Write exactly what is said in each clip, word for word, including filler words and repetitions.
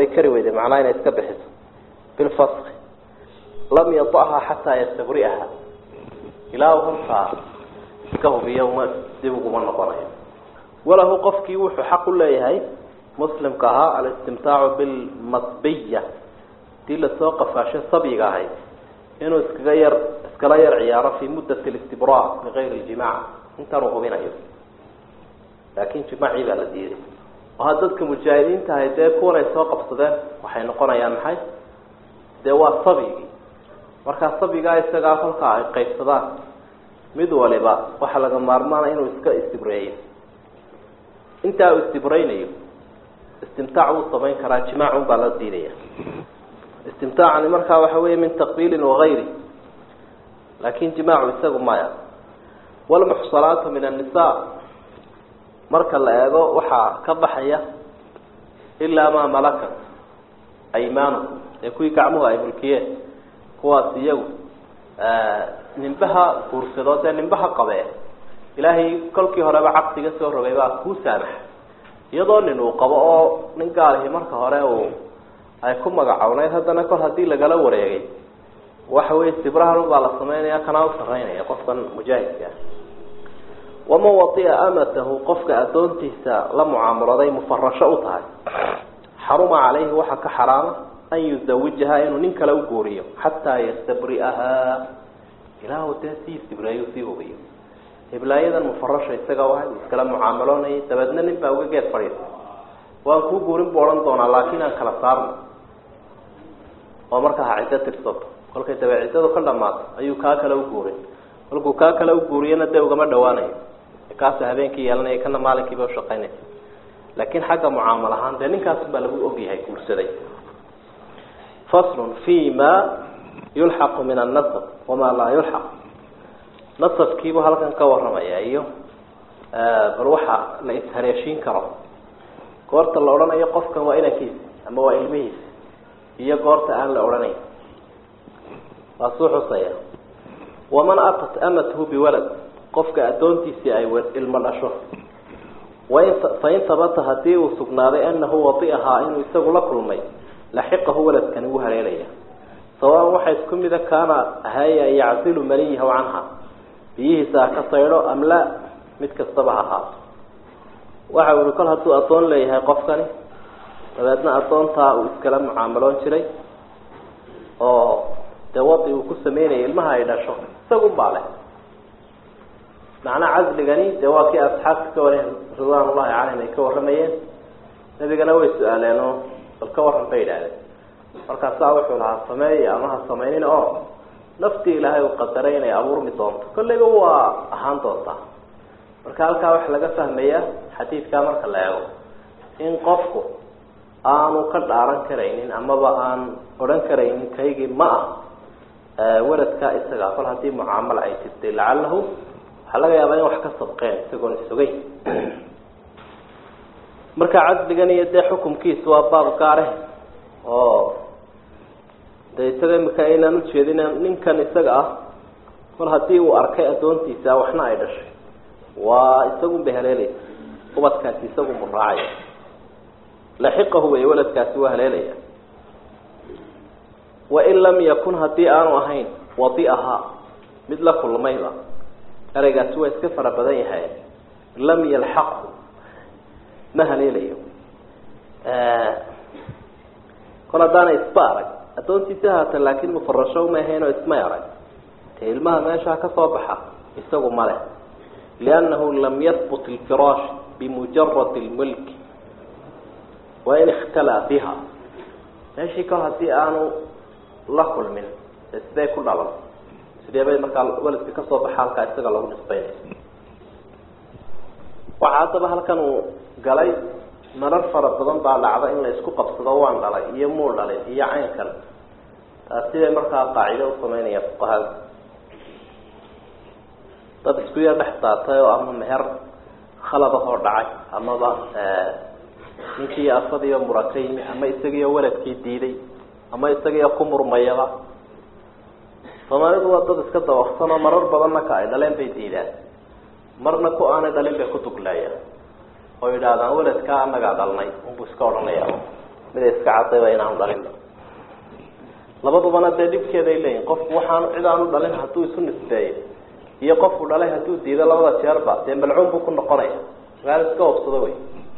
ويكري وإذا معناه إن يتكبحث بالفسخ لم يطعها حتى يستبرئها إلههم فكه في يوم دبقوا من نقرأه وله قفك يوح حق الله هاي مسلم كها الاستمتاع بالمصبية دي لسوق فاشي صبيغة هاي إنه اسكغير اسكغير عيارة في مدة الاستبراء بغير الجماع انت رغبين أيضا لكن جماعي بقى لديري وهذا مجاهدين تهي دي كورا يسوق بصدان وحين نقونا يا محي دواء صبيغي marka sabiga isaga halka ay qaybsadaan mid waliba waxa laga maarmaan inuu iska istibreeyo inta uu istibreeyo istimtaacu sameyn kara jimaacu baa la diiday istimtaacan marka waxa weeye min taqbil wa ghayri laakiin jimaacu isagu ma ya wal muhsalaatu min an-nisaa marka la eego waxa ka baxaya illa ma malaka aymanu ee kuwi gacmuhu ay mulkiyeen kuwaas iyagu nimbaha kuursadooda nimbaha qabee ilaahay kolkii horeba caqsiga soo rogay baa ku saamax iyadoo nin uu qabo oo nin gaar ah marka hore uu ay ku magacawnay haddana kor hadii lagala wareegay waxa weey sibrahan baa la sameeyaa kana u sareynaya qofkan mujaahidka wama wati'a amatahu qofka adoontiisa la muaamaladay mufarrasho u tahay xaruma alayhi waxa ka xaraama أن يزوجها إنه ننكلا وجوريه حتى يستبرئها إله تأسيس استبرئه فيه بيه إبلايدا مفرشة يستجوا كلام معاملون هي تبدنا نبى وجد فريد وأنكو جورين بوران طونا لكن أنكلا صارنا ومركها عدة الصوت كل كي تبع عدة كل مات أيو كاكلا وجورين كل كو كاكلا وجورين ندى وجمع دواني كاس هذين كي يلنا يكنا مالك يبغى شقينه لكن حاجة معاملة هان ده نكاس بلغو أوجي هاي كورسدي فصل فيما يلحق من النصب وما لا يلحق نصب كيبو هلكن كورما يا ايو آه بروحا لا يتهريشين كرو قورت لا اورانيا قفكا وا انكيس اما وا علميس هي قورت ان لا اورانيا وصوح صيا ومن اتت امته بولد قفكا ادونتيسي اي علم الاشو وين فين ثبت هدي وسغناده انه وطئها انه يسغ لا كلمي لحقه ولد كان هو هليليه سواء واحد كم اذا كان هيا يعزل منيه عنها بيه ساكا صيرو ام لا متكسبها waxa uu kala haduu atoon leeyahay qofkani dabeedna atoonta uu iskala mucaamaloon jiray oo dawadi uu ku sameeyay ilmaha ay dhasho isagu baale macna azligani dawaki asxaabka walaah radiyallahu anhu ka waramayeen nabigana way su'aaleeno balka waran baydaade marka saa wuxuu lahaa sameeyay ama ha sameeyeen oo nafti ilaahay uu qadaray inay abuurmi doonto kulliga waa ahaan doonta marka halka wax laga fahmayaa xadiidka marka la eego in qofku aanu ka dhaaran kareynin ama ba aan oran kareynin kaygi ma ah waladka isaga qol hadii muaamala ay jirtay la'allahu halaga yaabaa in wax ka sabqeen isagoon isugay marka cadligan iyo de xukumkiisu waa baab gaar ah oo deetada marka inaan u jeedin ninkan isaga ah qol hadii uu arkay adoontiisa waxna ay dhashay waa isagu behelelay ubadkaasi isagu muraacay lahiqahu wa waladkaasi waa haleelaya wa in lam yakun hadii aanu ahayn wadi'aha mid la kulmayba arigaasi waa iska fara badan yahay lam yalhaq ma haleelayo ee kala daana isbaarag adoontiisa hata laakiin mufarrasho ma ahayn oo isma yarag ilmaha meesha ka soo baxa isagu male لأنه لم يثبت الفراش بمجرد الملك وإن اختلى بها ماشي كهدي أنو لا كل من سيدي كل عمل سيدي بين مكان ولد كسر بحالك استغل له نسبين وعاتبه هل كانوا قالي مرر فرد بدن بعد العضاء إن يسكو قبصدوا وان قالي يمور قالي هي عين كان سيدي مركا قاعدة وثمانية فقهاء dad isku yar dhaxtaatay oo ama meher khalaba hor dhacay ama ba ninkii afadiyo murakay ama isagiyo waladkii diiday ama isagiyo ku murmayaba Soomaalidu waa dad iska dawaqsan oo marar badan ka ay dhaleen bay diidaan marna ku aan dhaleen bay ku tuglaayeen oo yiraahdaan waladka anaga dhalnay uu iska oranaya mid iska cadayba inaanu dhalin labadubana dee dhibkeeday leeyihin qofku waxaan cid aanu dhalin hadduu isu nisbeeyo iyo qofku dhalay hadduu diido labada jeerba dee malcuun buu ku noqonaya magaal iska hobsado wey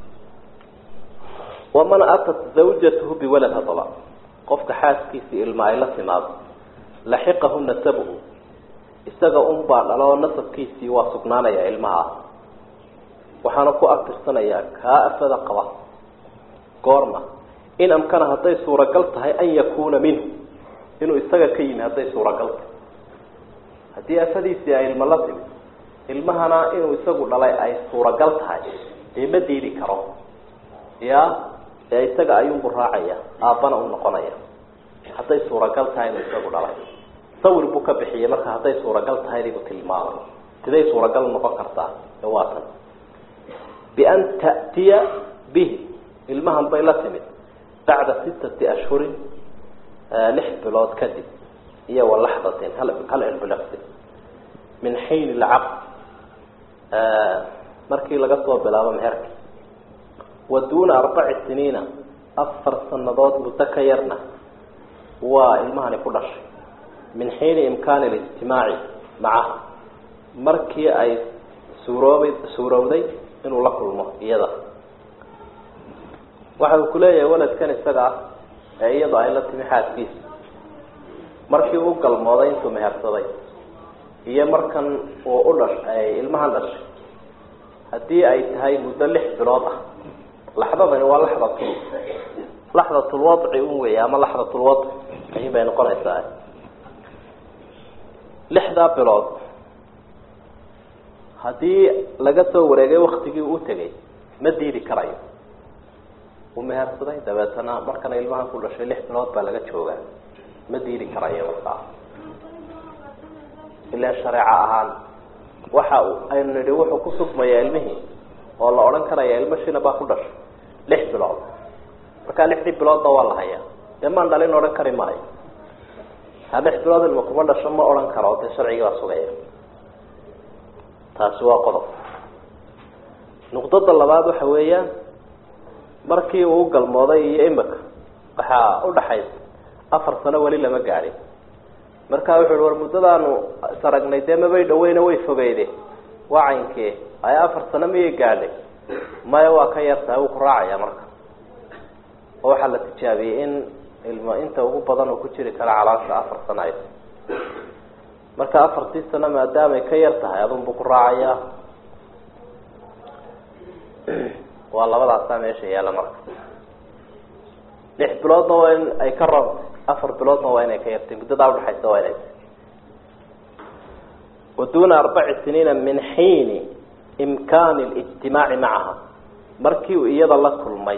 waman atat zawjatuhu biwalad hadaba qofka xaaskiisii ilma ay la timaado laxiqahu nasabuhu isaga unbaa dhalo nasabkiisii waa sugnaanaya ilmaha waxaana ku abtirsanayaa kaa afada qaba goorma in amkana hadday suuragal tahay an yakuuna minhu inuu isaga ka yimi hadday suuragal tahay haddii afadiisii ay ilma la timid ilmahana inuu isagu dhalay ay suuragal tahay dee ma diidi karo ya ee isaga ayuunbu raacaya aabbana u noqonaya hadday suuragal tahay inuu isagu dhalay sawir buu ka bixiyey marka hadday suuragal tahay inuu tilmaamo siday suuragal noqon kartaa waa tan bian ta'tiya bihi ilmahan bay la timid bacda sittati ashhurin lix bilood kadib iyo walaxdatin hal hal ilbilaqsi min xiin alcaqd markii laga soo bilaabo meherka waduuna arbaci siniina afar sanadood muddo ka yarna waa ilmahani ku dhashay min xiini imkaani alijtimaaci macaha markii ay suuroobay suurowday inuu la kulmo iyada waxa uu ku leeyahay waladkan isaga ah ee iyadoo ay la timi xaaskiisa markii uu galmooday intuu mehersaday iyo markan uu u dhashay ilmahan dhashay haddii ay tahay muddo lix bilood ah laxdadani waa laxdatul laxdatul wadci un weeye ama laxdatul wadci ayay bay noqonaysaa lixdaa bilood haddii laga soo wareegay waktigii uu tegay ma diidi karayo uu mehersaday dabeetana markana ilmahan ku dhashay lix bilood baa laga joogaa ma diidi karayo markaa ilaa shareeco ahaan waxa aynu nidhi wuxuu ku sugmayaa ilmihii oo la odhan karaya ilmo shina baa ku dhashay lix bilood markaa lixdii biloodba waa la hayaa dee maan dhalin odhan kari maayo ha lix bilood ilma kuma dhasho ma odhan karo dee sharcigii baa sugaya taasi waa qodob nuqdada labaad waxa weeyaan markii uu galmooday iyo imika waxaa udhaxaysa afar sano weli lama gaadhin markaa wuxu uhi war muddadaanu saragnay dee mabay dhaweyna way fogeyde waa caynkee aya afar sano miyay gaadhay maya waa ka yartahay wuu ku raacaya marka oo waxaa la tijaabiyey in ilmo inta ugu badan uu ku jiri kara calaasha afar sano ay marka afartii sano maadaamay ka yar tahay adunbuu ku raacayaa waa labadaasaa meesha yaalla marka lix biloodna waa in ay ka roobtay afar biloodna waa inay ka yartay muddadaa udhaxaysa waa inay waduuna arbaci siniina min xiini imkaani alijtimaaci macaha markii uu iyada la kulmay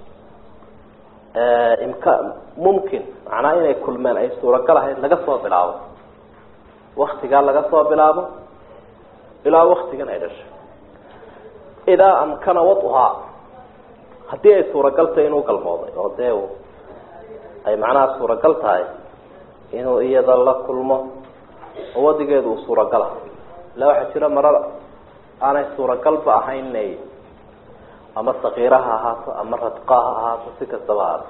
imka mumkin macnaa inay kulmeen ay suuragal ahayd laga soo bilaabo waktigaa laga soo bilaabo ilaa waktigan ay dhashay idaa amkana waduhaa haddii ay suuragal tahay inuu galmooday oo dee ay macnaha suuragal tahay inuu iyada la kulmo oo wadigeedu uu suuragala ila waxaa jira marar aanay suuragalba ahayn inay ama sakiira ha ahaato ama radqa ha ahaato si kastaba ahaato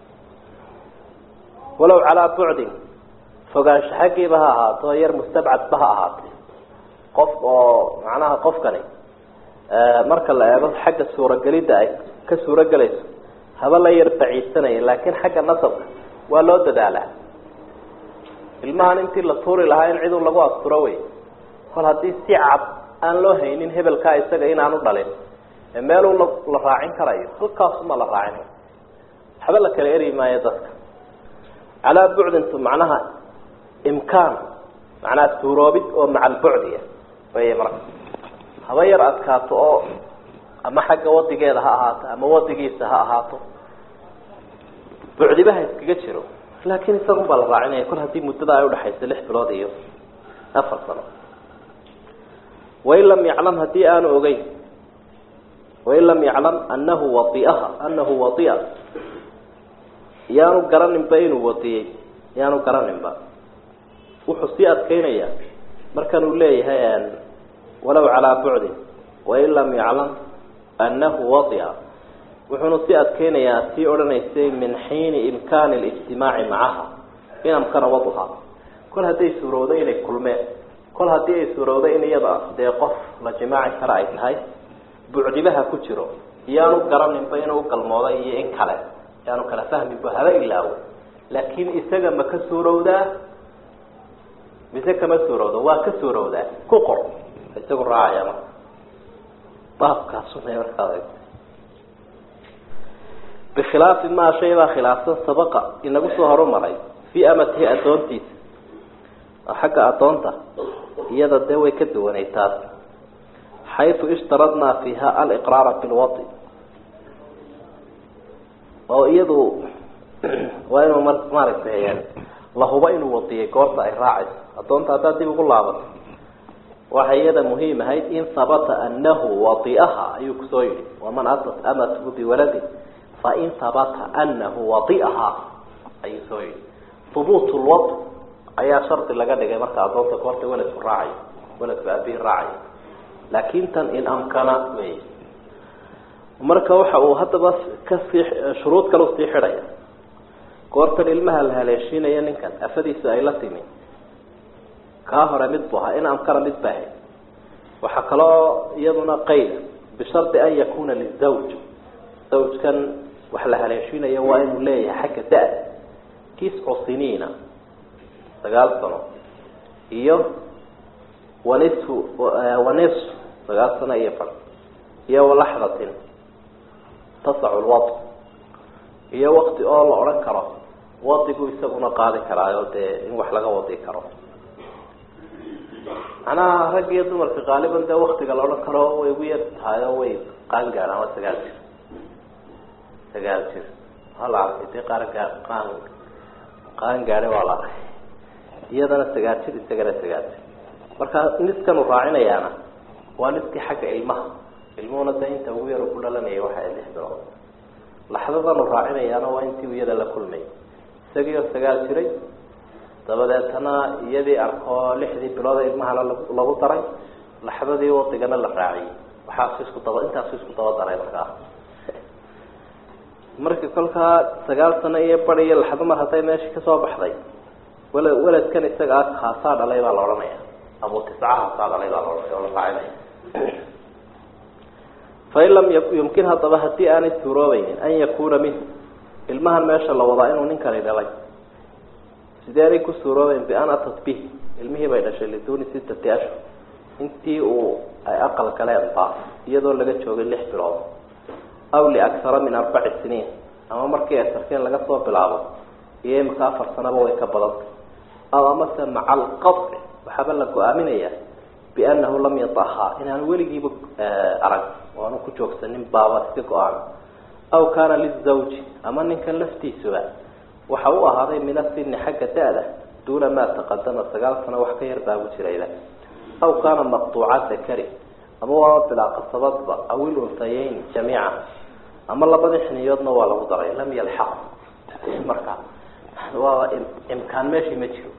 walow calaa bucdin fogaansho xaggiiba ha ahaato yar mustabcadba ha ahaato qof oo macnaha qofkani marka la eego xagga suuragelidda ay ka suuragelayso haba la yar baciidsanaya laakiin xagga nasabka waa loo dadaalaa ilmahan intii la tuuri lahaa in ciduu lagu asturo wey kol haddii si cad aan loo haynin hebelkaa isaga inaanu dhalin meeluu la raacin karayo halkaasuma la raacin waxba la kala eri maayo dadka calaa bucdintu macnaha imkaan macnaha suuroobid oo maca albucdiya wey marka haba yar adkaato oo ama xagga wadigeeda ha ahaato ama wadigiisa ha ahaato bucdibaha iskaga jiro laakiin isagun baa la raacinaya kol haddii muddada ay udhaxaysa lix bilood iyo afar sano wain lam yaclam haddii aanu ogeyn wain lam yaclam anahu waiaha anahu waia yaanu garaninba inuu wadiyey yaanu garaninba wuxuu sii adkeynaya markan uu leeyahay walow calaa bucdin wain lam yaclam anahu waia wuxuuna si adkeynayaa sii odhanaysay min xiini imkaani alijtimaaci macaha in amkana waduha kol hadday suurowday inay kulmeen kol haddii ay suurowday in iyada dee qof la jimaaci kara ay tahay bucdibaha ku jiro iyaanu garaninba inuu galmooday iyo in kale yaanu kala fahminba haba ilaawo laakiin isaga ma ka suurowdaa mise kama suurowda waa ka suurowdaa ku qor isagu raacaya marka baabkaasuna markaa bikhilaafi maa shay baa khilaafsan sabaqa inagu soo horumaray fii amatihi addoontiisa xagga addoonta iyada dee way ka duwanay taas xaytu ishtaradnaa fiiha aliqraara bilwadi oo iyadu waa inuu maaragtay lahuba inuu wadiyay goorta ay raacayso addoonta haddaad dib ugu laabato waxay iyada muhiim ahayd in habata anahu wadiaha ayuu kusoo yihi waman atat amatuhu biwaladi fain habata anahu wadiaha ayuu soo yihi hubuut lwad ayaa shardi laga dhigay marka addoonta goorta waladku raacayo waladku aabihi raacayo laakin tan in amkana wey marka waxa uu haddaba kasii shuruud kale usii xidhaya goortan ilmaha la haleeshiinaya ninkan afadiisu ay la timi kaa hore mid bu ahaa in amkana mid baahay waxaa kaloo iyaduna qayda bishardi an yakuna lizawj zawjkan wax la haleeshiinaya waa inuu leeyahay xagga da- tiscu siniina sagaal sano iyo wanisfu wanisf sagaal sano iyo far iyo walaxdatin tasacu lwad iyo wakti oo la odhan karo wadigu isaguna qaadi karaayo dee in wax laga wadi karo macnaha rag iyo dumarka qaaliban dee waktiga la odhan karo way ugu yar tahay oo way qaan gaadhaan waa sagaal jir sagaal jir hala arkay dee qaar gaa qaan qaan gaadhay waa la arkay iyadana sagaal jir isagana sagaal jir marka niskan u raacinayaana waa niskii xagga ilmaha ilmuhuna da inta ugu yar ku dhalanaya waxay lix bilood laxdadan u raacinayaana waa intii iyada la kulmay isagii oo sagaal jiray dabadeetana iyadii arkoo lixdii bilood ilmaha lagu daray laxdadii wadigana la raaciyay waxaas isku daba intaas isku daba daray markaa marka kolkaa sagaal sano iyo bari iyo laxdo mar hadday meesha kasoo baxday wala waladkan isaga ah kaasaa dhalay baa la odhanaya abu tiscaha kaa dhalay baa la odhanaya oo la raacinaya fain lam yumkin haddaba haddii aanay suuroobaynin an yakuna minhu ilmahan meesha la wadaa inuu ninkani dhalay sidee anay ku suuroobeyn bian atat bih ilmihii bay dhashay liduuni sittati ashhur intii uu ay aqal galeen ba iyadoo laga joogay lix bilood aw liaksara min arbaci siniin ama markii ay sarkeen laga soo bilaabo iyo imika afar sanaba way ka badantay aw amase maca alqaci waxaaba la go-aaminaya biannahu lam yatahaa inaan weligiiba arag oo aanu ku joogsanin baaba iska go-aan aw kaana lizawji ama ninkan laftiisuba waxa u ahaaday min asini xagga da-da duuna maa taqadama sagaal sano wax ka yar baagu jirayba aw kaana maqtuuca dakari ama waaba bilaa qasabadba aw ilunhayeyn jamiica ama labadii xiniyoodna waa lagu daray lam yalxaq marka waa imkaan meeshii ma jiro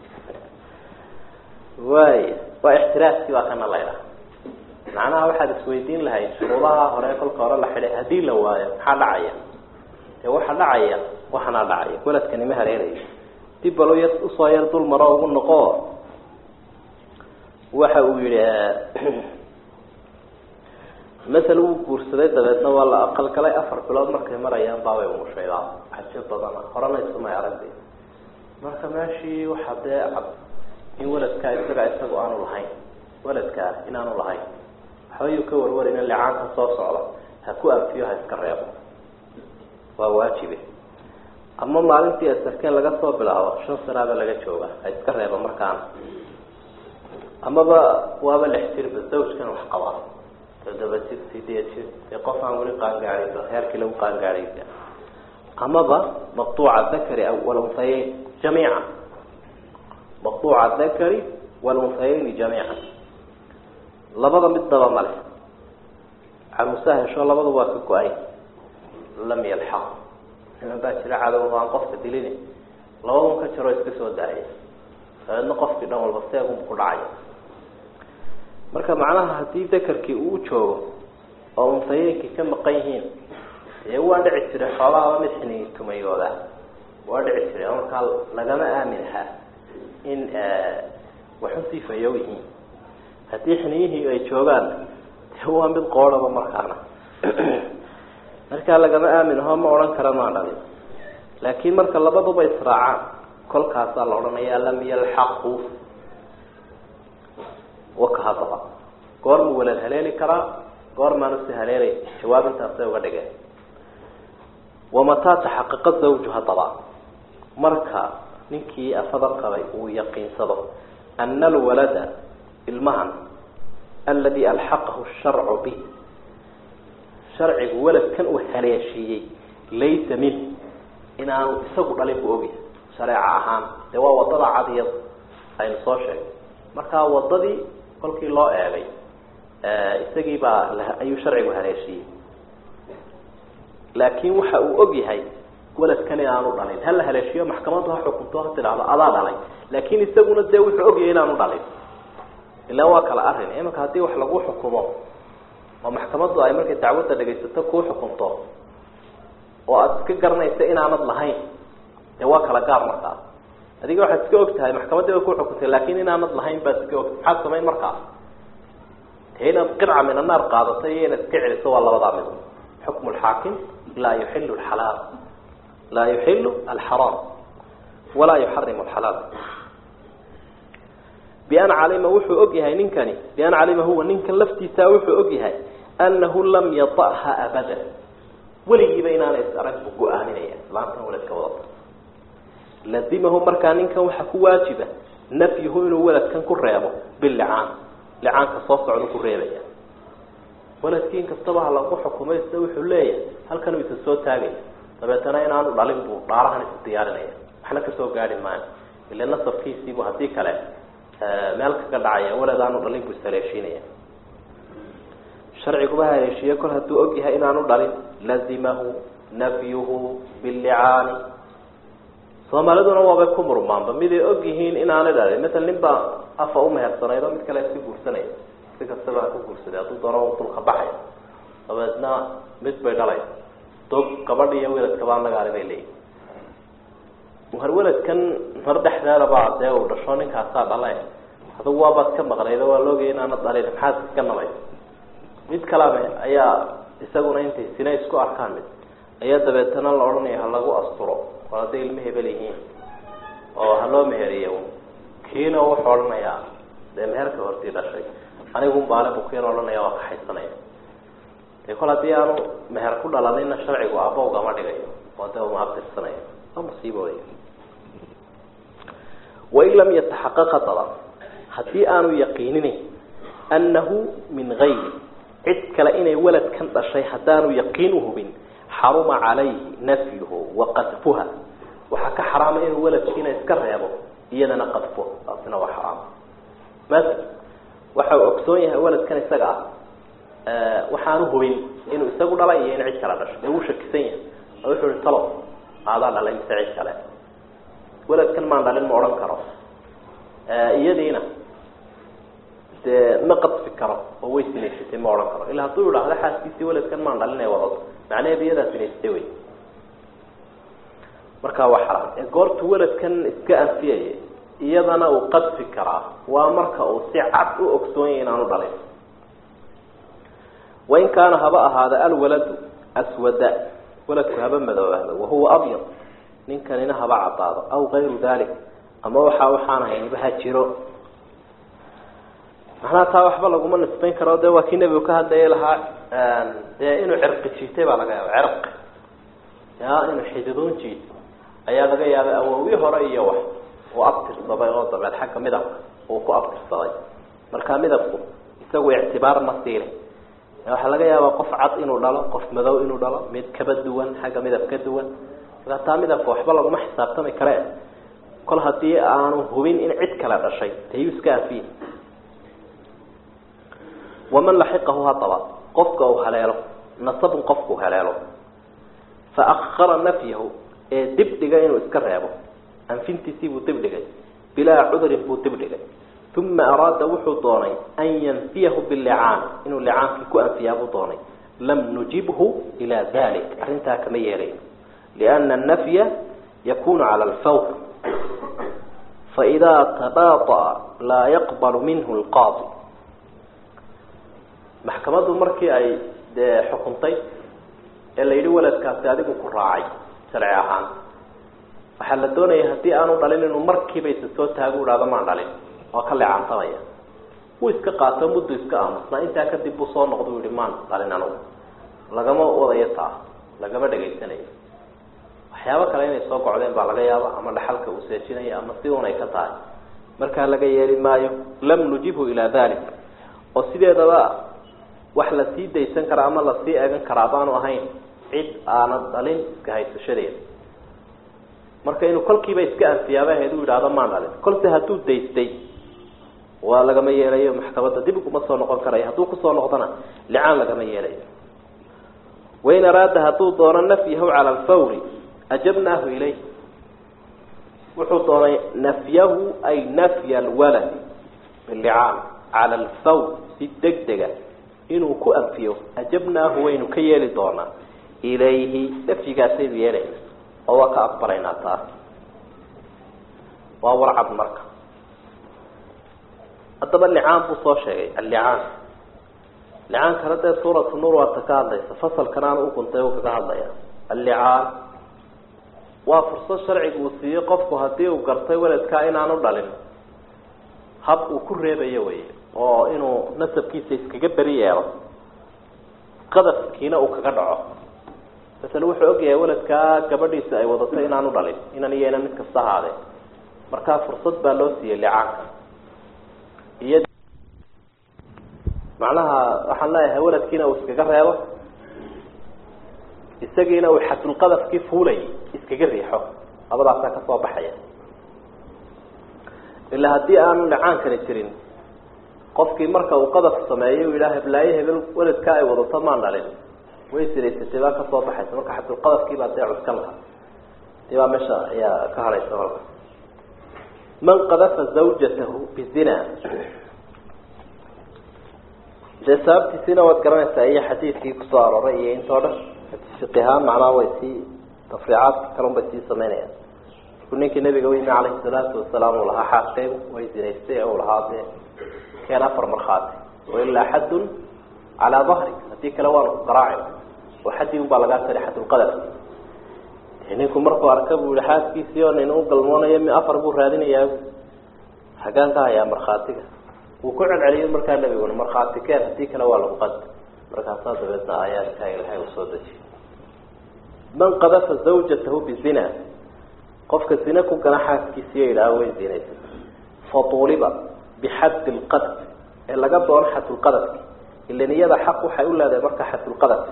waay waa ixtiraaskii baa kana laydhaha macnaha waxaad isweydiin lahayd shuruudaha hore kolka hore la xidhay haddii la waayo maxaa dhacaya dee waxaa dhacaya waxanaa dhacaya waladkani ma hareerayo dib balo yar usoo yar dul maro ugu noqo waxa uu yihi masel wuu guursaday dabeedna waa la aqalgalay afar bilood markay marayaan baabay umushaydaa xajo badana horena isumay aragtay marka meeshii waxaa dee cad in waladkaa isaga isagu aanu lahayn waladkaa inaanu lahayn waxbayuu ka warwarina licaanka soo socda ha ku anfiyo ha iska reebo waa waajibe ama maalintii asarkeen laga soo bilaabo shan sanaaba laga jooga ha iska reebo markaana amaba waaba lix jirba zawjkan wax qabaa toddoba jir sideed jir dee qof aan weli qaangaaday heerkii lagu qaangaadaysa amaba maqtuuca dakari walunhayeyn jamiica maqtuuca dakari walunhayeyni jamiica labada midnaba male caruusaha hesho labada waa ka go-ay lam yalxaq niman baa jira cadow aan qofka dilini labadun ka jaro iska soo daaya dabeedna qofkii dhan walba seegun ku dhacay marka macnaha haddii dakarkii uu joogo oo unsayeenkii ka maqan yihiin ee waa dhici jiray xoolaha mid xini tumayooda waa dhici jiray marka lagama aaminaha in waxu sifayo yihiin hadii xiniyihii ay joogaan waa mid qoolaba markaana marka lagama aaminaho ma oran karaan ma dhalin laakiin marka labaduba israacaan kolkaas la oranayaa lam yalhaqu wakahaba goor mu wala haleeli kara goor ma nafsi haleelay jawaabta asay uga dhigay wamata tahaqqaqa zawjuha taba marka ninkii afadal qabay uu yaqiinsado anna alwalada ilmahan alladhi alhaqahu ash-shar'u bi shar'i walad kan uu haleeshiyay laysa min inaan isagu dhalin buu ogi shariica ahaan ee waa wadada cadiyad ay soo sheegay marka wadadii kolkii loo eegay ee isagii baa ayuu sharcigu haleeshiyay laakiin waxa uu og yahay waladkan inaanu dhalin hal haleeshiyo maxkamadu ha xukunto ha tiraahdo adaa dhalay laakiin isaguna dee wuxuu og yahay inaanu dhalin ilaa waa kala arrin imanka hadii wax lagu xukumo oo maxkamadu ay markay dacwadda dhageysato ku xukunto oo aad ka garanaysa inaanad lahayn ee waa kala gaar markaa adiga waxa iska ogtahay maxkamadda ku xukuntay laakiin inaanad lahayn baa iska og maxaa sameey markaa هنا قطعة من النار قاضتي هنا تكعل سوى الله وضع منه حكم الحاكم لا يحل الحلال لا يحل الحرام ولا يحرم الحلال بأن علم وحو أجيها ننكني بأن علم هو ننكن لفتي ساوحو أجيها أنه لم يطأها أبدا ولي بيننا يسأرك بقوة آمنية لعنتنا ولد كوضط لازمه مركان ننكن وحكو واجبة نفيه إنه ولد كان كريبه باللعان لعان كصوص عدو كريبه ولكن كستبها لغو حكومة يستوي حلية هل كانوا يتسوى تاقي طبعا إن أنا العلم بو دارها نستيارنا احنا كسوى قاعدين معنا إلا نصف كيس يبو هديك عليه مالك كدعية ولا دانو العلم بو السلاشينية شرعي كبها يشيء كل هدو أجيها إن أنا العلم لازمه نفيه باللعان ثم لدنا وابكم رمان بميدي أجيهين إن أنا العلم مثل نبا أفا أمها الصنايدة مثل كلا يسيبور سنة فيك السبع كبور سنة أطول ضرورة طول خباحي طبعا مت بيدالي دوب كبردي يويلد كبان لغاري بيلي وهر ولد كان مردح ذا بعض ذا ورشونين كاساد الله هذا هو بس كم بغري ذا ولوجي إن أنا طالع محاس كنا ماي مت كلامه أيا يسقون أنت سنة يسقو أركان مت أيا تبتنا الأرني هلاقو أسطورة ولا تيل مهبليهين أو هلا مهريهم كينا وحولنا يا ده مهر كورتي ده شيء أنا يقوم بالله بكينا ولا نيا واحد سنة يقول هذي أنا مهر كل على لنا الشرع وأبا وجماعة جاي وده ما أبتدي السنة ما مصيبة وين وإن لم يتحقق طلب هذي أنا يقينني أنه من غير عد كلائن ولد كنت الشيء حتى أنا يقينه بين حرم عليه نفيه وقذفها وحكى حرام إنه ولد فينا يسكر يا أبو iyadana qadfo asna waa xaraam mas waxa uu ogsoonyahay walad kan isaga ah waxaanu hubin inuu isagu dhalay iyo in cid kala dhashay uu shakisan yahay wuxuu talo aada dhalay cid kale walad kan ma dhalin ma oran karo iyadiina de ma qadfi karo oo way sineysatay ma oran karo ilaa haduu yiraahdo xaaskiisi walad kan ma dhalin ay wado macnaheedu iyada sineysatay way marka waa xaraam ee goortu waladkan iska anfiyay iyadana uu qadfi karaa waa marka uu si cad u ogsoon yahay inaanu dhalin wain kaana haba ahaada alwalad aswada waladku haba madoobaada wahuwa abyad ninkanina haba cadaado aw gayru dalik ama waxa waxaan hayba jiro maxaa taa waxba laguma nisbayn karo de waa kii nabigu ka hadlayay lahaa ee inuu cirqi jiitay baa laga yaabaa cirq yaa inuu xididun jiitay ayaa laga yaabaa awoowi hore iyo wax oo abtirsaday oo dabad xagga midabka oo ku abtirsaday marka midabku isagu ictibaar ma siilay waxa laga yaabaa qof cad inuu dhalo qof madow inuu dhalo mid kaba duwan xagga midab ka duwan taa midabka waxba lagu ma xisaabtami karee kol hadii aanu hubin in cid kala dhashay tayu iska afi waman lahiqahu hadaba qofka uu haleelo nasab qofku haleelo fa akhara nafyahu ee dib dhigay inuu iska reebo anfintiisi buu dib dhigay bilaa cudrin buu dib dhigay thumma arada wuxuu doonay an yanfiyahu bil li'aan inuu li'aanki ku anfiyaa buu doonay lam nujibhu ila dalik arrintaa kama yeelayn liana annafya yakunu cala alfawr faidaa tabaata'a laa yaqbalu minhu alqaadi maxkamaddu markii ay dee xukuntay ee la yidhi waladkaasi adigu ku raacay sharci ahaan waxaa la doonaya haddii aanu dhalin inuu markiiba isa soo taago u hahdo maan dhalin waa ka leecantamaya wuu iska qaato muddu iska aamusnaa intaa kadib buu soo noqda u yihi maan dhalin anugu lagama wadayo taa lagama dhegaysanayo waxyaabo kale inay soo gocdeen baa laga yaaba ama dhaxalka uu seejinayo ama si un ay ka tahay markaa laga yeeli maayo lam nujibhu ilaa dalik oo sideedaba wax la sii daysan karaa ama lasii eegan karaa baanu ahayn cid aanan dhalin iska haysashadeeda marka inuu kolkiiba iska anfiyaaba ahayd u yidhaahdo maan dhalin kolse hadduu daystay waa lagama yeelayo maxkamadda dib uguma soo noqon karayo hadduu kusoo noqdona licaan lagama yeelayo wain araada hadduu doono nafyahu cala alfawri ajabnaahu ilayh wuxuu doonay nafyahu ay nafya alwaladi bilicaan cala alfawr si deg dega inuu ku anfiyo ajabnaahu waynu ka yeeli doonaa ilayhi nafyigaasaynu yeelayna oo waa ka aqbalaynaa taas waa warcad marka haddaba licaan buu soo sheegay allicaan licaankana dee suuratu nuur waata ka hadlaysa fasalkanaana u guntay uu kaga hadlaya allicaan waa fursad sharciga uu siiyey qofku haddii uu gartay waladkaa inaanu dhalin hab uu ku reebayo wey oo inuu nasabkiisa iskaga beri yeelo qadafkiina uu kaga dhaco masale wuxuu ogyahay waladkaa gabadhiisa ay wadatay inaanu dhalin inan iyo inan mid kasta ahaadee markaa fursad baa loo siiyey licaanka iyo macnaha waxaan leeyahay waladkiina uu iskaga reebo isagiina uu xadulqadafkii fuulayay iskaga riixo labadaasaa ka soo baxaya ilaa haddii aanu licaankani jirin qofkii marka uu qadaf sameeyo uu yidhaha heblaaye hebel waladkaa ay wadato maan dhalin way siraysatay baa kasoo baxaysa marka xadulqadafkiibaa dee cuskan laha dii baa meesha ayaa ka hadhaysa halka man qadafa zawjatahu bizina dee sababtiisiina waad garanaysaa iyo xadiidkii kusoo arooray iyo intoo dhan fiqihaan macnaha way sii tafriicaadka kalun bay sii samaynayaan markuu ninkii nabiga u yimi calayhi salaatu wasalaam uu lahaa xaaskeygu way zinaystay ee uu lahaa dee keen afar markhaati wailaa xaddun calaa dahrik haddii kale waanu ku garaacin oo xaddii un baa lagaa tari xadulqadafki ninku markuu arka buu yihi xaaskiisii oo nin u galmoonayo mi afar buu raadinayaa hagaan ka hayaa markhaatiga wuu ku celceliyay markaa nabiguna markhaati keen haddii kale waa lagu qad markaasaa dabeedna aayaadkaa ilahay uu soo dejiyay man qadafa zawjatahu bizina qofka zina ku gana xaaskiisiiyo yidhaaha way zinaysay fatuuliba bixaddi lqadf ee laga doono xadulqadafki ila niyada xaq waxay u leedahay marka xadulqadafki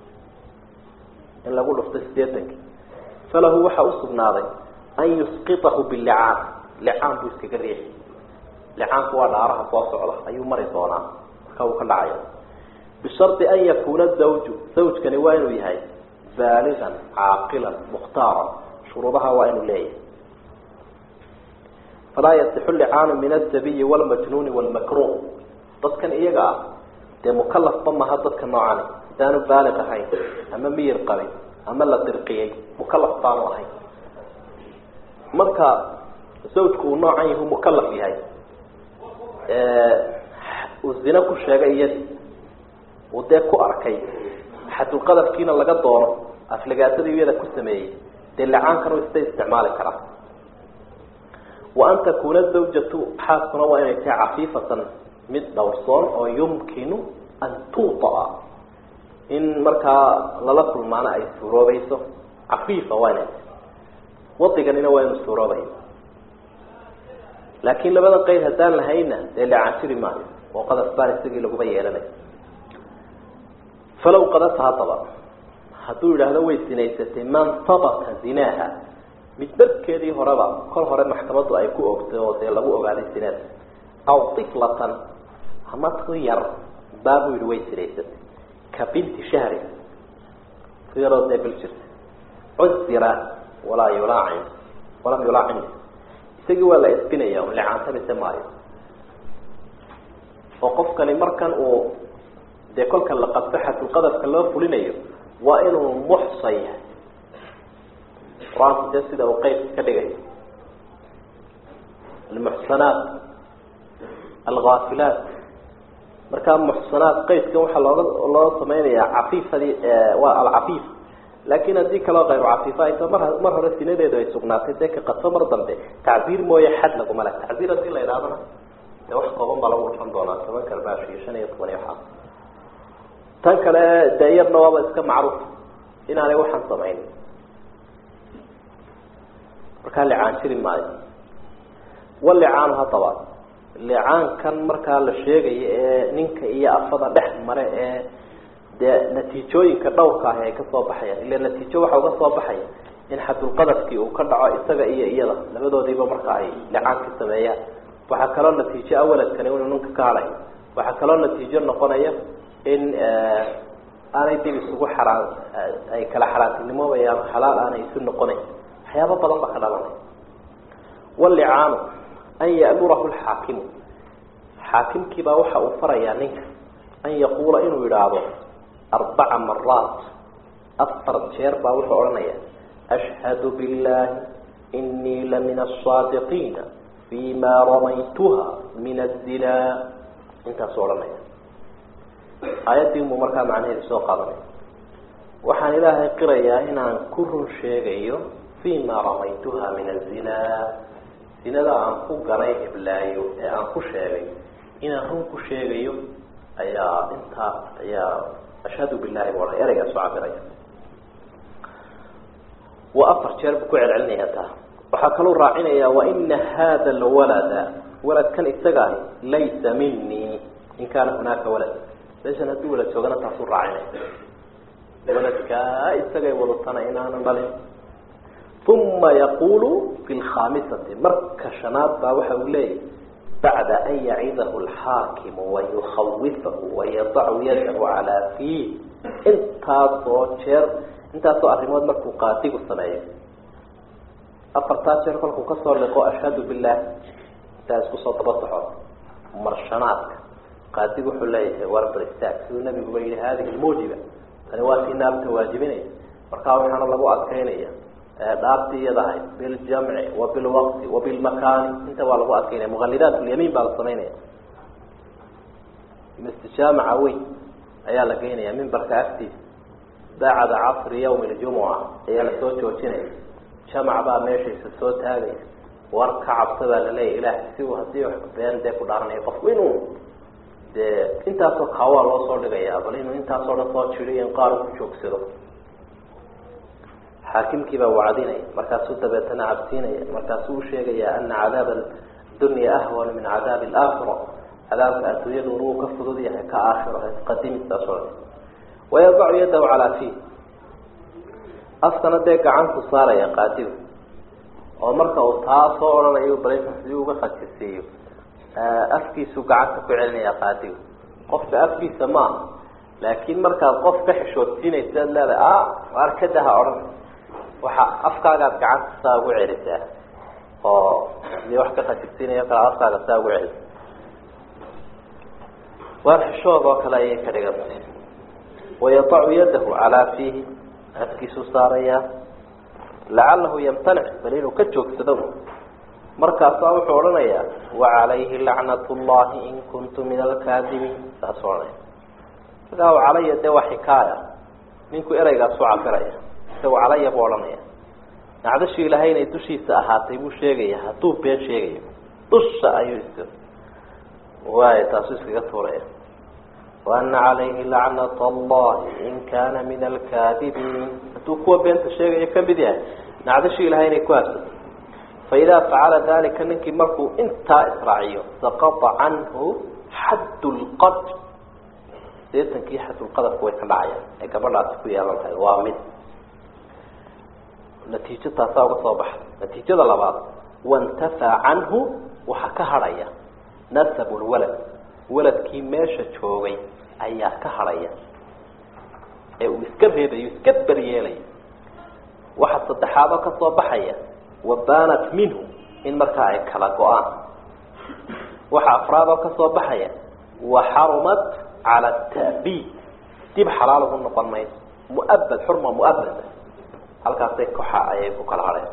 in lagu dhufto sideetanki falahu waxa usugnaaday an yusqitahu bilicaan licaan buu iskaga riixi licaanku waa dhaaraha soo socda ayuu mari doonaa marka uu ka dhacaya bishardi an yakuuna zawju zawjkani waa inuu yahay baaligan caaqilan mukhtaaran shuruudaha waa inuu leeyahay falaa yasixu licaanu min asabiyi walmajnuuni walmakruh dadkan iyaga ah dee mukalafba maha dadka noocani hadaanu baaliq ahayn ama miyir qabin ama la dirqiyey mukalaf baanu ahayn marka zawjku uu noocan yahu mukalaf yahay uu zina ku sheegay iyadi uu dee ku arkay xadulqadafkiina laga doono aflagaatadii iyada ku sameeyey dee licaankan ista isticmaali karaa wa an takuuna zawjatu xaaskuna waa inay tahay cafiifatan mid dhowrsoon oo yumkinu an tuutaa in markaa lala kulmaana ay suuroobayso cafiifa waa inay wadiganina waa inu suuroobay laakiin labada qeyd haddaan lahayna dee licaan jiri maayo oo qadaf baan isagii laguba yeelanay falow qadafa haddaba hadduu yidhaahdo way sinaysatay man sabata zinaaha mid darkeedii horeba kol hore maxkamaddu ay ku ogtay oo dee lagu ogaaday sinaad aw tiflatan ama tu yar baabuu yihi way sinaysatay ka binti shahri tu yaroo dee bil jirta cusira walaa yulaacin walam yulaacin isagii waa la isbinaya un licaantabise maayo oo qofkani markan uu dee kolka la qabto xadulqadafka loo fulinayo waa inuu muxsan yahay qur-aanku dee sida uu qeyb ka dhigayo almuxsanaat alghaafilaat markaa muxsanaat qeydkan waxaa looga loo samaynayaa cafiifadii waa alcafiif laakin haddii kaloo qayb cafiifa ayto mar mar hore sinadeedu ay sugnaatay dee ka qadfo mar dambe tacbiir mooye xad laguma le tacbiir hadii la idhahdana dee wax kooban baa lagu dhufan doonaa toban karbaash iyo shan iyo toban iyo waxaa tan kale dee iyadna waaba iska macruuf inaanay waxaan samayn markaa licaan jiri maayo walicaanu haddaba licaankan markaa la sheegayo ee ninka iyo afada dhex mare ee dee natiijooyinka dhowrka ahi ay kasoo baxayaan ila natiijo waxa uga soo baxaya in xadulqadafkii uu ka dhaco isaga iyo iyada labadoodiiba marka ay licaanka sameeyaan waxaa kaloo natiijo awaladkani inuu ninka ka hadhayo waxaa kaloo natiijo noqonaya in aanay dib isugu xaraan ay kala xaraantinimoobayaan xalaal aanay isu noqonayn waxyaaba badan baa ka dhalanaya walicaanu an ya'murahu lxaakimu xaakimkiibaa waxa uu farayaa ninka an yaquula inuu yidhaahdo arbaca maraat afar jeer baa wuxuu odhanaya ashhadu billahi inii lamin asaadiqiina fima ramaytuha min azinaa intaasuu odhanaya aayadii muu markaa macnaheedu soo qaadanaya waxaan ilaahay qirayaa inaan ku run sheegayo fima ramaytuha min azinaa zinada aan ku galay hiblaayo ee aan ku sheegay inaan run ku sheegayo ayaa intaa ayaa ashhadu billahi buu odhanaya ereygaas oo cabiraya waa afar jeer buu ku celcelinaya taa waxaa kaluu raacinaya waina hada alwalada waladkan isaga ahi laysa minii in kaana hunaaka walad meeshan haddii walad joogana taasuu raacinaya waladkaa isagay wadatana inaanan dhalin uma yaqulu fi lkhamisati marka shanaad baa waxa uu leeyahy bacda an yacidahu alxaakimu wayukhawifahu wayadacu yadahu calaa fiih intaasoo jeer intaasoo arrimood markuu qaadigu sameeyo afartaa jeer kolkuu kasoo liqo ashhadu billah intaa isku soo daba soxo marshanaadka qaadigu wuxuu leeyahay warbar istaag siduu nabiguba yihi hadihi lmuujiba tani waa sii naabta waajibinaya markaa waxaana lagu adkeynaya dhaartii iyada ahayd biljamci wabilwaqti wabilmakaani inta waa lagu adkeynaya muqalidaat lyamiin baa la samaynaya mistijaamaca weyn ayaa la geynaya mimbarka agtiisa bacda casri yawmi ljumuca ayaa lasoo joojinaya jamac baa meeshaysa soo taagaya war ka cabsa baa laleeyahy ilahay si uu hadii been dee ku dhaaranayo qofku inuu dee intaasoo kaawaa loo soo dhigaya bal inuu intaasoo dhan soo jiriyo in qaar ku joogsado xaakimkii baa wacdinaya markaasuu dabeetana cabsiinaya markaasuu usheegaya ana cadaab dunya ahwan min cadaabi alaakhira cadaabka adduunyadu inuu ka fudud yahay ka aakhiro qadimistaas o wayadacu yadahu calaa fiih afkana dee gacantu saaraya qaadigu oo marka uu taa soo odhanayo balaysa sidii uga khajisiiyo afkiisuu gacanta ku celinaya qaadigu qofka afkiisa maaha laakiin markaad qof ka xishoodsiinaysa ad leedahay a arkadaha odhan waxa afkaagaad gacanta saa ugu celisaa oo hadii wax ka khajisiinayo kale afkaaga saa ugu celisa waar xishood oo kale ayay ka dhigantay wayadacu yadahu calaa fiihi afkiisuu saarayaa lacalahu yamtanic bal inuu ka joogsado markaasaa wuxuu odhanayaa wacalayhi lacnat llahi in kuntu min alkaadibiin saasuu odhanaya sidaa calaya dee waa xikaaya ninku ereygaasu cabiraya isaga calaya buu odhanaya nacdashii ilaahay inay dushiisa ahaatay buu sheegaya hadduu been sheegayo dusha ayuu is waay taasuu iskaga tuuraya waana calayhi lacnat allahi in kana min alkaadibiin hadduu kuwa beenta sheegayo kamid yahay nacdashii ilahay inay ku habsato faidaa facala dalika ninkii markuu intaa israaciyo saqata canhu xadd lqadf deetankii xadulqadafku way ka dhacayaan ee gabadhaasi ku yeelan tahay waa mid natiijo taasaa uga soo baxay natiijada labaad wantafaa canhu waxaa ka hadhaya nasabu lwalad waladkii meesha joogay ayaa ka hadhaya ee uu iska reebayo iska beryeelaya waxa saddexaadoo ka soo baxaya wabanat minhu in markaa ay kala go-aan waxa afraadoo ka soo baxaya waxarumat على التأبيد دي بحلاله النقل ماي مؤبد حرمة مؤبدة هل كاسيك كحاء يفوك العريض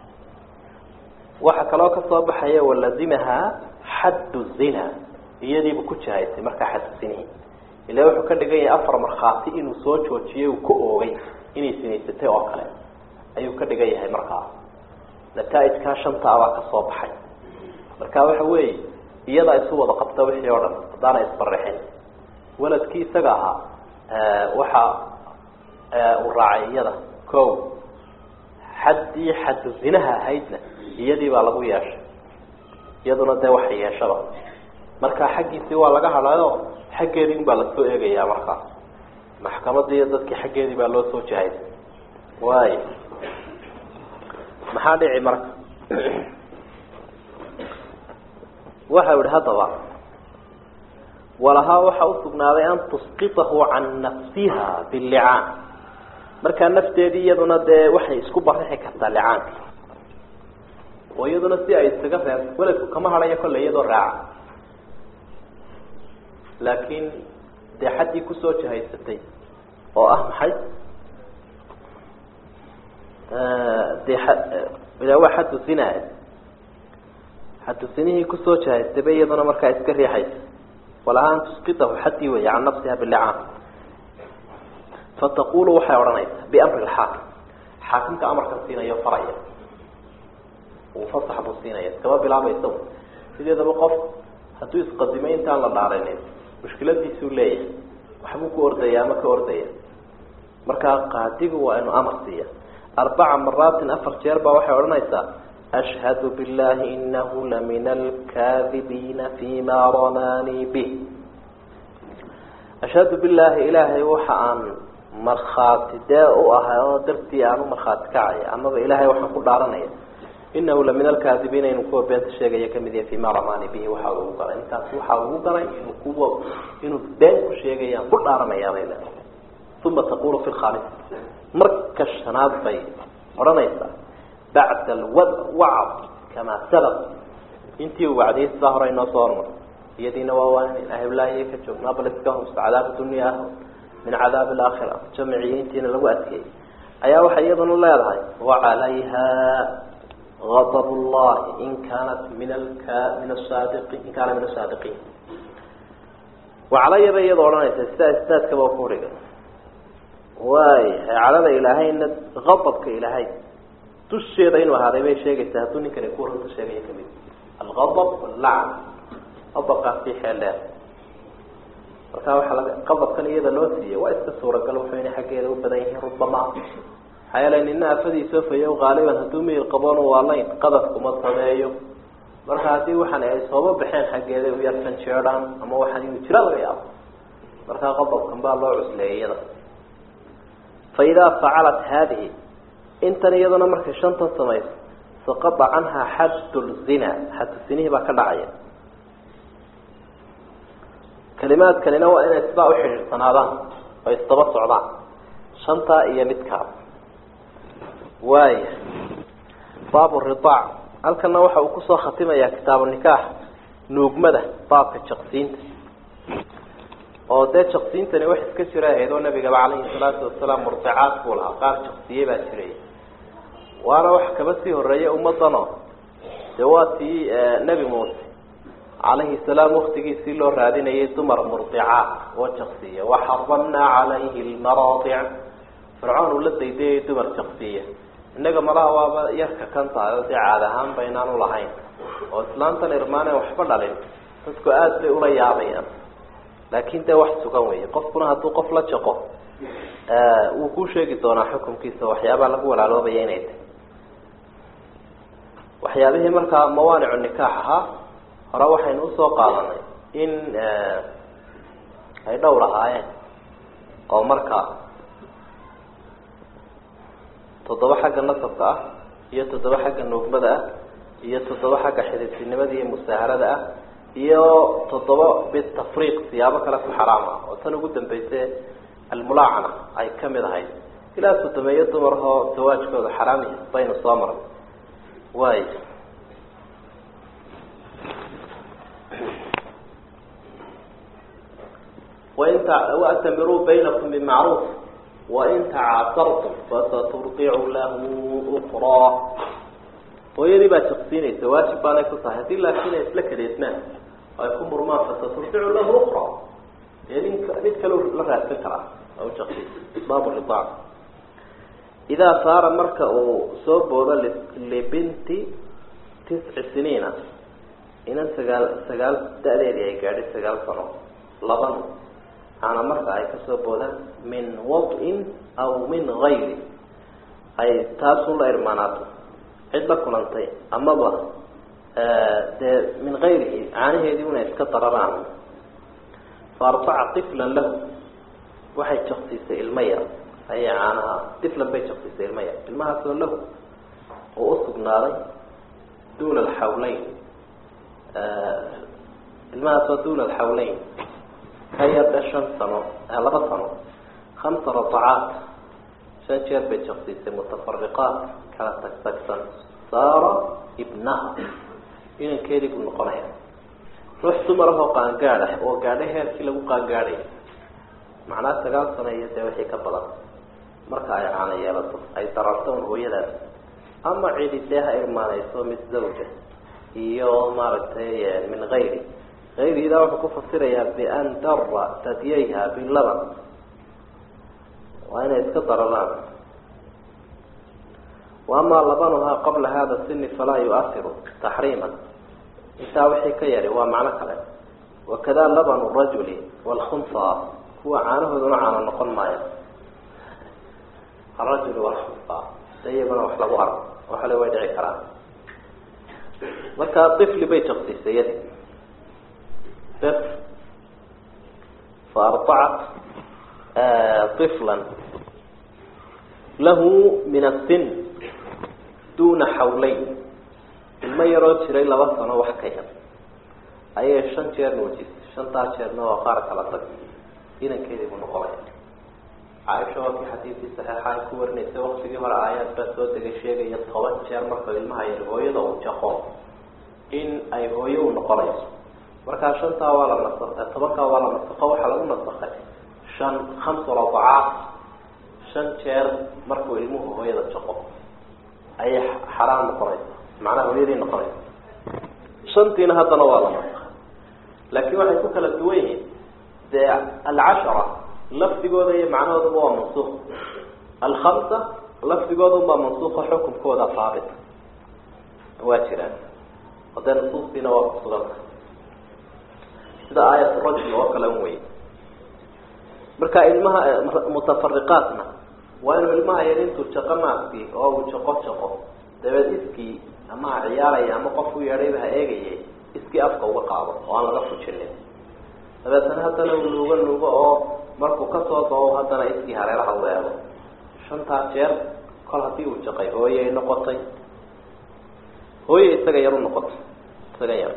waxa kale oo ka soo baxaya walazimha hadd zina iyadii bu ku jaaytay marka xadsinay ilaa wuxuu ka dhigay afar marxaati inuu soo joojiyay ku oogay inay sinaysatay oo kale ayuu ka dhigay yahay marka nataa'ijka shanta aba ka soo baxay marka waxa weey iyada isu wada qabta wixii oo dhan hadana isbarrixin waladkii isaga aha waxa uu raacay iyada koow haddii hadd zinaha haydna iyadii baa lagu yeeshay iyaduna de wax yeeshaba marka xaqiisii waa laga hadlayo xaqeedin baa la soo eegaya marka maxkamadda dadkii xaqeedii baa loo soo jahay waay maxaa dhici marka waxa uu hadaba walaha waxa uu sugnaaday an tusqitahu an nafsiha bil li'an marka nafteedii iyaduna de waxay isku barixi kartaa li'aan ويدنا سي اي isaga reeb walaku kama halayo kale iyadoo raac laakiin de xadii ku soo jahaysatay oo ah maxay ee de ila waxa tusina حدثنيه كسو جاي تبيضنا مركا اسكري حي ولا أن تسقطه حتى وهي عن نفسها باللعان فتقول وحي ورنيت بأمر الحاكم حاكم كأمر كنسينا يفرعي وفصح بصينا كما بلا ما يسوي سيدي هذا بقف هتو يسقدمين تان للعرينين مشكلة دي سولية وحبوك أردية ما كأردية مركا قاتب وأنه أمر سيا أربع مرات أفر جربة وحي ورنيت أشهد بالله إنه لمن الكاذبين فيما رماني به أشهد بالله إلهي وحان مرخات داء أها درتي أنا مرخات كعي أما بإلهي وحان قل دارني إنه لمن الكاذبين إنكوا بيت الشيء يكمل فيما رماني به وحاوه قرأ إنت وحاوه قرأ إنكوا إنه بيت الشيء يقول دارني يا ريلا ثم تقول في الخامس مركش شناد بي ورنيسا بعد الوعظ كما سبق انتي وبعدين الظهرين صارنا يدينا ووان اهل الله يكتب نابلسكهم عذاب الدنيا من عذاب الاخره جمعي انتينا لواتكي ايا وحي ايضا الله يرضى وعليها غضب الله ان كانت من الكا من الصادقين ان كان من الصادقين وعلي بيض ورنا استاذ كما فورق واي على الهي ان غضبك الهي تشيرين وهذا ما شيء تهتوني كان يكون تشيرين كمان الغضب واللعن أبقى في حالات وكان حلقة قضب كان يدا لوسية واستسورة قالوا حين حكي له بدأيه ربما حيالا إنها فدي سوف يو غالبا هتومي القبان والله قضبكم الصدايو مرخاتي وحن يصوب بحين حكي له ويرفن شيران أما وحن يترى الرياض مرخا قضبكم بالله عسلية فإذا فعلت هذه انت يدنا markay shanta sameeyay saqada anha haddul zina hatta sinihi ba ka dhacay kalimaad kalena waa in isbaa u xiriirsanadaan oo istaba socdaan shanta iyo midka waay baab ridaa halkana waxa uu ku soo khatimayaa kitaab nikah nuugmada baabka jaqsiinta oo de jaqsiintani wax iska jira heedo nabiga kaleey salaatu wasalaam murtacaad wala qaar jaqsiye ba jiray وانا wax kaba sii horeeyay ummadana jawaati nabi Muuse عليه السلام waqtigiisii loo raadinayay dumar murdicaat oo jaqsiye wa harramna alayhi almaradic fir'aun la deeday dumar jaqsiye inaga malaha yarka kan tahay caad ahaan baynaan u lahayn oo islaamtan irmaane waxba dhalin dadku aad bay u la yaabayaan laakiin de wax sugan weey qofkuna haduu qof la jaqo ee uu ku sheegi doona xukunkiisa waxyaabo lagu walaaloobayay inay waxyaabaha marka mawaanic nikaaha hore waxaynu soo qaadanay in ay dhowr ahaayeen oo marka toddoba xagga nasabka ah iyo toddoba xagga nuugmada ah iyo toddoba xagga xididnimada iyo musaharada ah iyo toddoba bid tafriiq siyaabo kala ku xaraam ah oo tan ugu dambeysay الملاعنة أي كم هاي إلى ستمية دمرها زواج كذا حرامي بين الصامر واي wain wa'tamiruu baynakum bimacruuf wain tacaasartum fasaturdicu lahu ukraa. hooyadii baa jaqsiinaysa, waajib baanay ku tahay. haddii laakiin ay isla kadeedmaan ay ku murmaan fasaturdicu lahu ukraa, dee ninka mid kale la raadsan karaa au jaqsi baabu ridaac. idaa saara marka uu soo boodo libinti tisci siniina, inan sagaal sagaal da-deedii ay gaadhay sagaal sano laban ana marka ay kasoo boodaan min wad'in aw min gayri, ay taasu la irmaanaato cid la kulantay amaba dee min gayrihi caanaheedii una iska dararaan. faarfaca tiflan lahu, waxay jaqsiisay ilma yar ayay caanaha tiflan bay jaqsiisay ilma yar, ilmahaasoo lahu oo u sugnaaday duula alxawleyn, ilmahaasoo duula alxawleyn ka yarda shan sano laba sano. khamsa radacaat, shan jeer bay jaqsiisay mutafariqaat kala tagtagsan. saara ibnaha, inankeedii buu noqonaya. ruux dumarahoo qaangaad ah oo gaadhay heerkii lagu qaangaadhay, macnaha sagaal sano iyo dee wixii ka badan, marka ay caano yeelato ay dararto un hooyadaas, ama cidi dee ha irmaanayso mid zawja iyo maaragtay min gayri. gayrihidaa wuxuu ku fasirayaa bian dara tadyayha bilaban, waa inay iska dararaan. waamaa labanuhaa qabla hada sini falaa yuasiru taxriiman, intaa wixii ka yari waa macno kale. wakada labanu rajuli wlkhunsa, kuwa caanahooduna caano noqon maayo. arajul wlkhunsa iyaguna wax lagu arko waxale way dhici karaan. markaa ifli bay jaqsiisay yadi faardacat iflan lahu min asin duna xawleyn, ilmo yaroo jiray laba sano wax ka yar ayay shan jeer nuujisay. shantaa jeerna waa qaar kala tag, inankeedii buu noqonaya. caaisha waa kii xadiidkii saxiixa ay ku warinaysay waktigii hore aayaad baa soo degay sheegaya toban jeer marka ilmaha yar hooyada uu jaqo in ay hooyo u noqonayso. markaa shantaa waa la nas tobankaa waa la nasaqo, waxaa lagu nasakay shan khamsa radacaat, shan jeer markuu ilmuhu hooyada jaqo ayay xaraam noqonaysa, macnaha hooyadii noqonaysa. shantiina haddana waa la nasakay, laakiin waxay ku kala duwan yihiin dee alcashara lafdigooda iyo macnahooduba waa mansuuq. alkhamsa lafdigooduba mansuuqa, xukunkooda haabit waa jiraan, hadee nusuustiina waa kusuganta sida aayat rajul oo kale un wey. marka ilmaha mutafariqaatna waa inuu ilmaha yar intuu jaqo maaskii oo uu jaqo jaqo dabeed iskii ama ha ciyaaraya ama qof u yeedhayba ha eegayay iskii afka uga qaado oo aan laga fujinin. dabeetana haddana uu nuugo nuugo oo markuu kasoo dao haddana iskii hareeraha u eego. shantaa jeer kol hadii uu jaqay hooyay noqotay, hooye isaga yar u noqotay, isaga yar.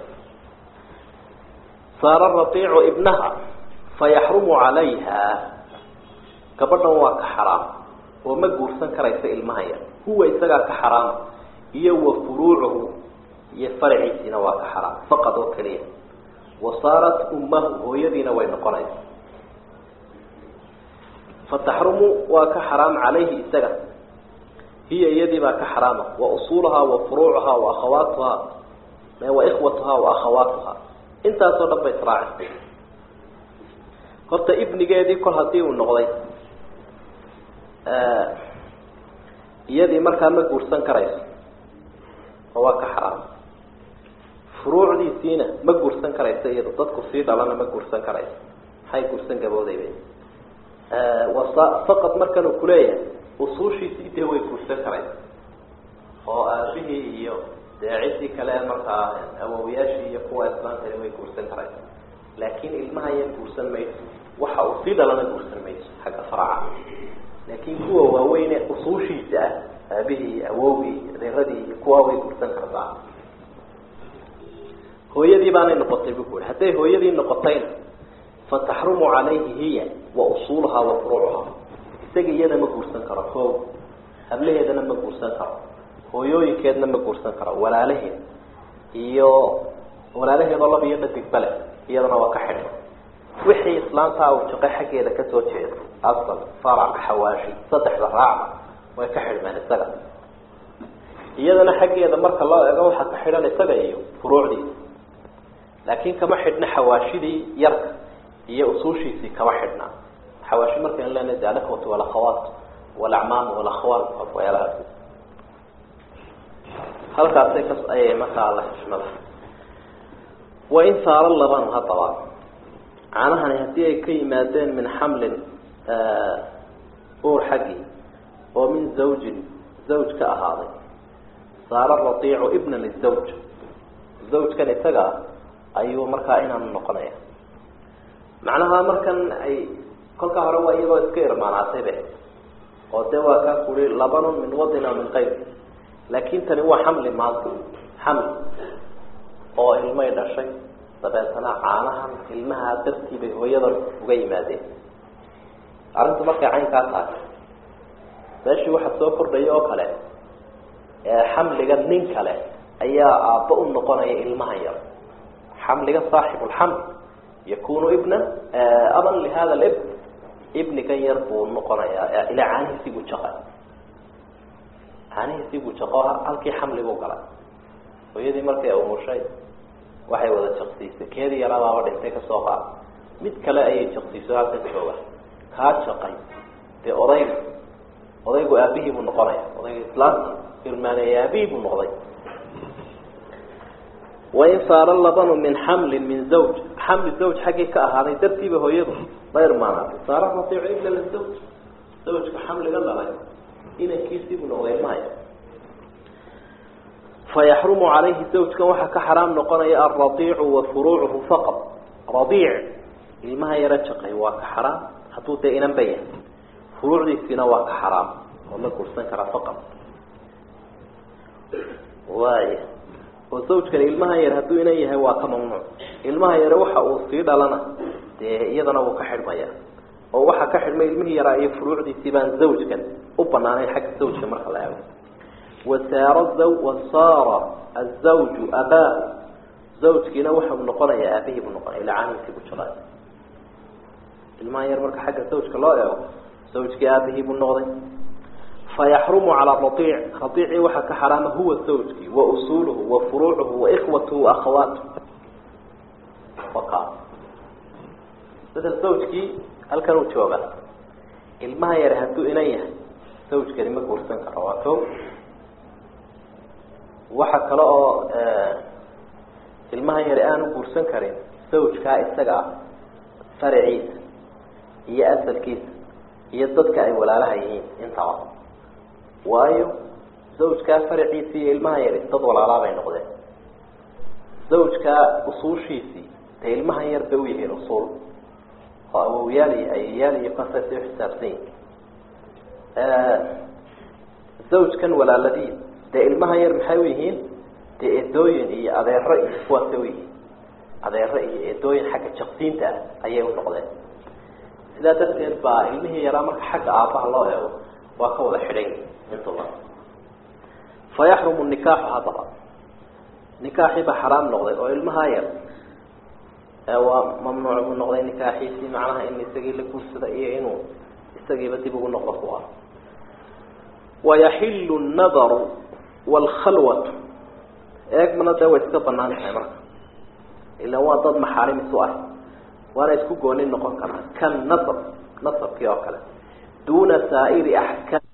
saara radiicu ibnaha fayaxrumu calayha, gabadhan waa ka xaraam oo ma guursan karaysa ilmaha yar. huwa isagaa ka xaraama, iyo wa furuucuhu iyo farciisiina waa ka xaraam faqad oo keliya. wasaarat ummahu, hooyadiina way noqonaysa. fataxrumu waa ka xaraam calayhi isaga, hiya iyadii baa ka xaraama. wa usuuluhaa wa furuucuhaa wa akhawaatuhaa wa ikhwatuhaa wa akhawaatuhaa, intaasoo dhan bay israacay. horta ibnigeedii kol hadii uu noqday iyadii markaa ma guursan karayso oo waa ka xaraam. furuucdiisiina ma guursan karayso iyado, dadku sii dhalana ma guursan karayso, maxay guursan gaboodayba. faqad markan uu kuleeyahay usuushiisii dee way guursan karaysa, oo aabihii iyo dee ciddii kale markaa awowiyaashii iyo kuwa islaamkani way guursan karaysa. laakiin ilmaha yan guursan mayso, waxa uu sii dhalana guursan mayso xagga faraca. laakiin kuwa waaweyne usuushiisa ah, aabihii awowgii adeeradii kuwa way guursan kartaa. hooyadii baanay noqotay bu kuuri. hadday hooyadii noqotayna fataxrumu calayhi hiya wa usuuluhaa wa furuucuhaa, isaga iyada ma guursan karo, ko hablaheedana ma guursan karo, hooyooyinkeedna ma guursan karo, walaalaheed iyo walaalaheedoo laba iyo dhadig bale iyadana waa ka xidhan. wixii islaanta uu jaqay xaggeeda ka soo jeedo asal farac xawaashi saddexda raaca way ka xidhmeen isaga iyadana xaggeeda marka loo eego waxa ka xidhan isaga iyo furuucdiisa laakiin kama xidhna xawaashidii yarka iyo usuushiisii kama xidhna xawaashi marka in leena daalakooto wala khawaat wala acmaam wala akhwal waxyaalahaas halkaasay ka ayay markaa la xishmada wain saara laban hadaba caanahani haddii ay ka yimaadeen min xamlin uur xaggii oo min zawjin zawj ka ahaaday saara radiicu ibna lizawj zawjkan isaga ayuu markaa inaan noqonaya macnaha markan ay kolka hore waa iyagoo iska irmaanaatay be oo dee waa kaa kuri labanun min wadin aw min qayb laakin tani waa xamli maanta xamli oo ilmay dhashay dabeetana caanahan ilmaha dartii bay hooyadan uga yimaadeen arrintu markay caynkaa tahay meeshii waxaa soo kordhaya oo kale xamliga nin kale ayaa aabba u noqonaya ilmaha yar xamliga saaxibu lxaml yakunu ibna aban lihada libn ibnigan yar buu noqonayaa ilaa caanihiisii buu jaqa caanihiisii buu jaqo halkii xamliguu galay hooyadii markay umushay waxay wada jaqsiisay keedii yarabaaba dhintay kasoo qaad mid kale ayay jaqsiiso halkan jooga kaa jaqay dee odayga odaygu aabihii buu noqonaya odayga islaamki irmaaneeye aabihii buu noqday wain saara labanu min xamlin min zawj xamli zawj xaggii ka ahaaday dartiiba hooyadu la irmaanaatay saara radiicu ibna lizawj zawjka xamliga dhalay inankiisii buu noqday ilmahaya fayaxrumu calayhi zawjkan waxaa ka xaraam noqonaya alradiicu wa furuucuhu faqad radiic ilmaha yaro jaqay waa ka xaraam hadduu dee inan ba yahay furuucdiisiina waa ka xaraam oo la guursan karaa faqad waaya oo zawjkan ilmaha yar hadduu inan yahay waa ka mamnuuc ilmaha yare waxa uu sii dhalana dee iyadana wuu ka xidhmaya oo waxaa ka xidhmay ilmihii yaraa iyo furuucdiisii baan zawjkan u banaanayn xagga zawjka marka la eego wasaara wasaara azawju abaahu zawjkiina waxau noqonayaa aabihii buu noqonaya ilaa caanihiisii buu jaqay ilmaha yar marka xagga zawjka loo eego zawjkii aabihii buu noqday fayaxrumu calaa radiic radiicii waxaa ka xaraama huwa zawjkii wa usuuluhu wa furuucuhu wa ikhwatuhu wa akhawaatuhu waka sida zawjkii halkan uu jooga ilmaha yar hadduu inan yahay zawjkani ma guursan karo waa ko waxa kale oo ilmaha yar aanu guursan karin zawjkaa isaga ah faraciisa iyo asalkiisa iyo dadka ay walaalaha yihiin intaba waayo zawjkaa faraciisii iyo ilmaha yar dad walaalaa bay noqdeen zawjkaa usuushiisii dee ilmaha yar bay u yihiin usuul oo awowyaal iyo ayayaal iyo kasasay uxisaabsan yihin zawjkan walaaladii dee ilmaha yar maxay u yihiin dee eedooyin iyo adeero iyo kuwaasay u yihiin adeero iyo eedooyin xagga jaqsiinta ah ayay u noqdeen sidaa darteed baa ilmihii yaraa marka xagga aabbaha loo eego waa ka wada xidhan intuba fayaxrumu nikaaxu haddaba nikaaxii baa xaraam noqday oo ilmaha yar waa mamnuuc buu noqday nikaaxiisii macnaha in isagii la guursada iyo inuu isagiiba dib ugu noqdo ku ah wayaxilu nnadaru waalkhalwatu eegmana dee way iska banaan tahay marka ilaan waa dad maxaarim isu ah waana isku gooni noqon karaa kan nasab nasabkii oo kale duuna saa'iri axkaam